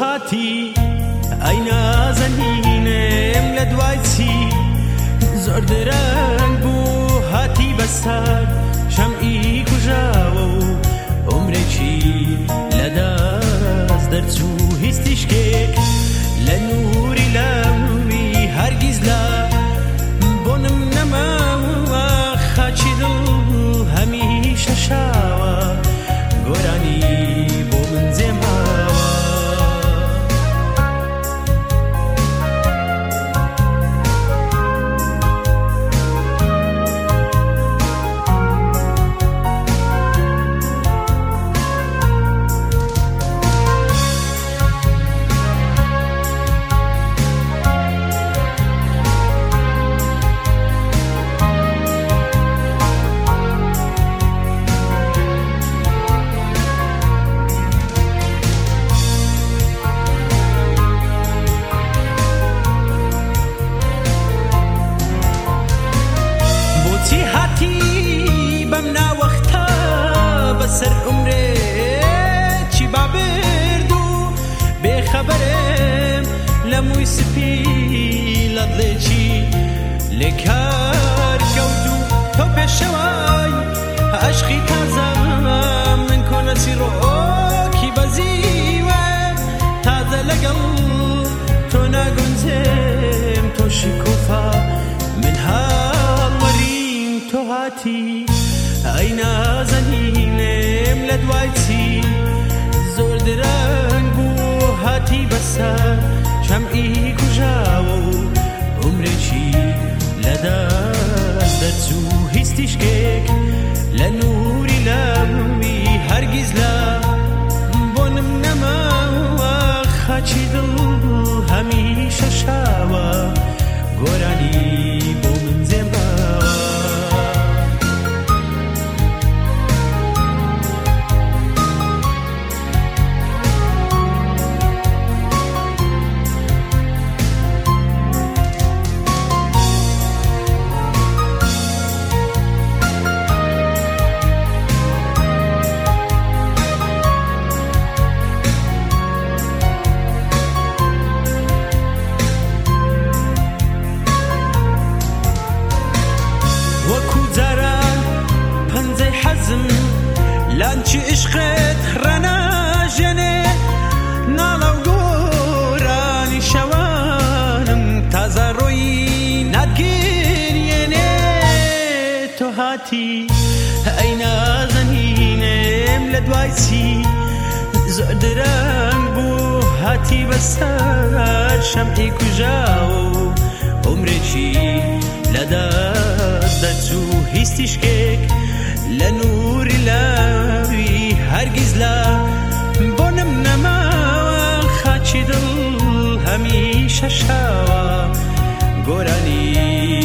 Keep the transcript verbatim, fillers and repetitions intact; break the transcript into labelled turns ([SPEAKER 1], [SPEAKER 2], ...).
[SPEAKER 1] هاتی ئەی نازەنینم لە دوای چی زۆر درەنگ بوو هاتی بەسەر شەمعی کوژاوە و عومرێکی لەدەست دەرچوو هیچ تیشکێک لە نووری لەوی هەرگیز لە بۆنم نەماوە خاچی دڵ هەمیشە شاوە گۆرانی بۆ من جێماوە سر عمره چی بابردو بخبرم لموی سپی لدله چی لکار کودو تو بشوای عشقی تازه من کنسی رو کی بزیوه تازه لگل تو نگنزم تو شکوفا من حال وریم تو هاتی ئەی نازەنینم لە دوای چی زۆر درەنگ بوو هاتی بەسەر شەمعی کوژاوە و عومرێکی لەدەست دەرچوو هیچ تیشکێک لە نووری لەوی هەرگیز لە بۆنم نەماوە خاچی دڵ هەمیشە شاوە گۆرانی بۆ من جێماوە لانچی عشقت ڕەناژێنێ ناڵە و گۆرانی شەوانم تازە ڕۆیی ناتگیرێنێ تۆ هاتی ئەی نازەنینم لە دوای چی زۆر درەنگ بوو هاتی بەسەر شەمعی کوژاوە و عومرێکی لەدەست دەرچوو هیچ تیشکێک لە نووری لەوی هەرگیز لە بۆنم نەماوە خاچی دڵ هەمیشە شاوە گۆرانی